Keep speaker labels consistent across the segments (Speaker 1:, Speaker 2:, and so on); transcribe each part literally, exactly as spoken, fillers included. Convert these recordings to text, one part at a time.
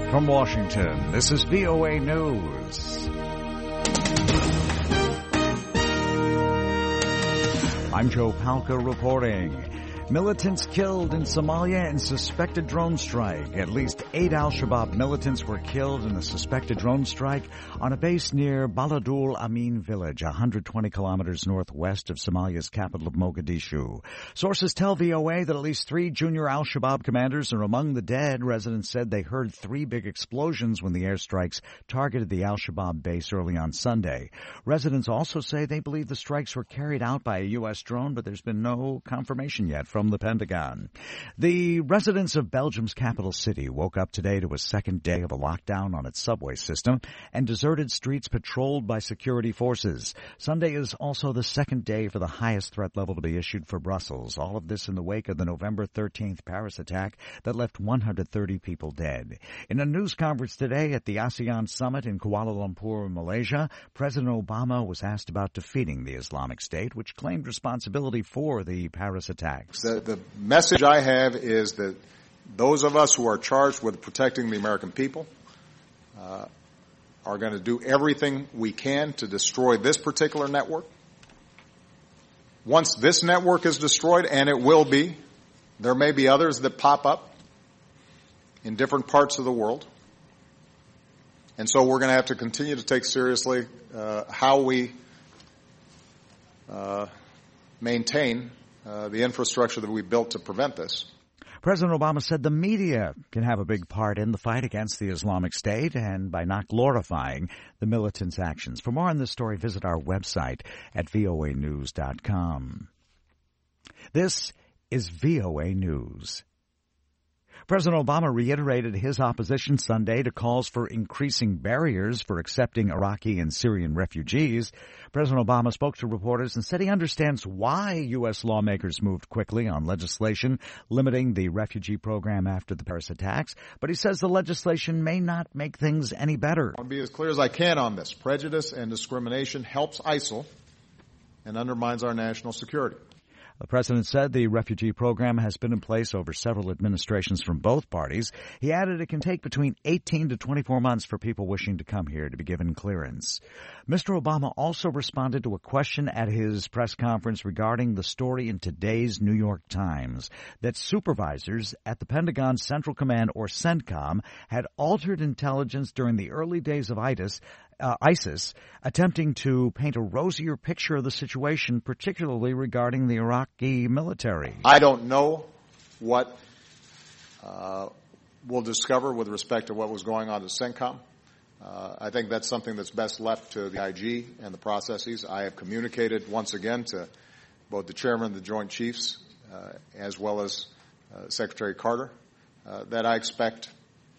Speaker 1: From Washington, this is V O A News. I'm Joe Palca reporting. Militants killed in Somalia in suspected drone strike. At least eight al-Shabaab militants were killed in a suspected drone strike on a base near Baladul Amin village, one hundred twenty kilometers northwest of Somalia's capital of Mogadishu. Sources tell V O A that at least three junior al-Shabaab commanders are among the dead. Residents said they heard three big explosions when the airstrikes targeted the al-Shabaab base early on Sunday. Residents also say they believe the strikes were carried out by a U S drone, but there's been no confirmation yet from the Pentagon. The residents of Belgium's capital city woke up today to a second day of a lockdown on its subway system and deserted streets patrolled by security forces. Sunday is also the second day for the highest threat level to be issued for Brussels. All of this in the wake of the November thirteenth Paris attack that left one hundred thirty people dead. In a news conference today at the ASEAN summit in Kuala Lumpur, Malaysia, President Obama was asked about defeating the Islamic State, which claimed responsibility for the Paris attacks.
Speaker 2: The, the message I have is that those of us who are charged with protecting the American people uh, are going to do everything we can to destroy this particular network. Once this network is destroyed, and it will be, there may be others that pop up in different parts of the world. And so we're going to have to continue to take seriously uh, how we uh, maintain Uh, the infrastructure that we built to prevent this.
Speaker 1: President Obama said the media can have a big part in the fight against the Islamic State and by not glorifying the militants' actions. For more on this story, visit our website at V O A news dot com. This is V O A News. President Obama reiterated his opposition Sunday to calls for increasing barriers for accepting Iraqi and Syrian refugees. President Obama spoke to reporters and said he understands why U S lawmakers moved quickly on legislation limiting the refugee program after the Paris attacks, but he says the legislation may not make things any better.
Speaker 2: I'll be as clear as I can on this. Prejudice and discrimination helps ISIL and undermines our national security.
Speaker 1: The president said the refugee program has been in place over several administrations from both parties. He added it can take between eighteen to twenty-four months for people wishing to come here to be given clearance. Mister Obama also responded to a question at his press conference regarding the story in today's New York Times that supervisors at the Pentagon Central Command, or CENTCOM, had altered intelligence during the early days of ISIS, Uh, ISIS, attempting to paint a rosier picture of the situation, particularly regarding the Iraqi military.
Speaker 2: I don't know what uh, we'll discover with respect to what was going on at CENTCOM. Uh, I think that's something that's best left to the I G and the processes. I have communicated once again to both the chairman of the Joint Chiefs uh, as well as uh, Secretary Carter uh, that I expect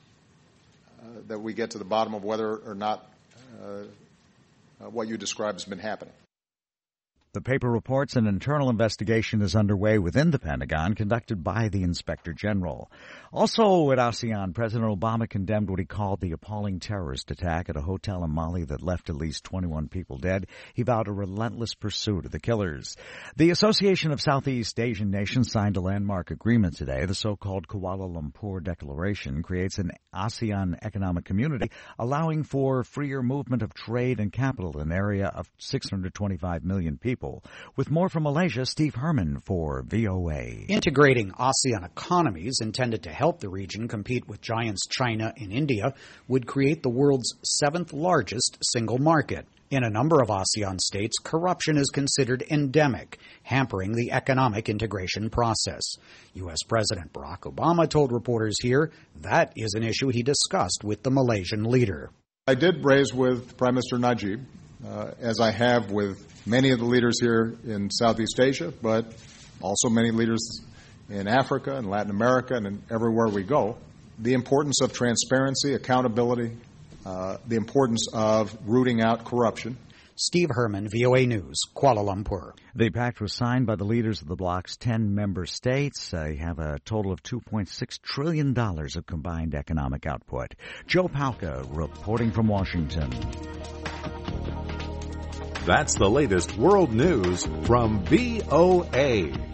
Speaker 2: uh, that we get to the bottom of whether or not Uh, uh, what you described has been happening.
Speaker 1: The paper reports an internal investigation is underway within the Pentagon conducted by the Inspector General. Also at ASEAN, President Obama condemned what he called the appalling terrorist attack at a hotel in Mali that left at least twenty-one people dead. He vowed a relentless pursuit of the killers. The Association of Southeast Asian Nations signed a landmark agreement today. The so-called Kuala Lumpur Declaration creates an ASEAN economic community allowing for freer movement of trade and capital in an area of six hundred twenty-five million people. With more from Malaysia, Steve Herman for V O A.
Speaker 3: Integrating ASEAN economies intended to help the region compete with giants China and India would create the world's seventh largest single market. In a number of ASEAN states, corruption is considered endemic, hampering the economic integration process. U S President Barack Obama told reporters here that is an issue he discussed with the Malaysian leader.
Speaker 2: I did raise with Prime Minister Najib, uh, as I have with many of the leaders here in Southeast Asia, but also many leaders in Africa and Latin America and in everywhere we go, the importance of transparency, accountability, uh, the importance of rooting out corruption.
Speaker 3: Steve Herman, V O A News, Kuala Lumpur.
Speaker 1: The pact was signed by the leaders of the bloc's ten member states. They have a total of two point six trillion dollars of combined economic output. Joe Palca reporting from Washington.
Speaker 4: That's the latest world news from V O A.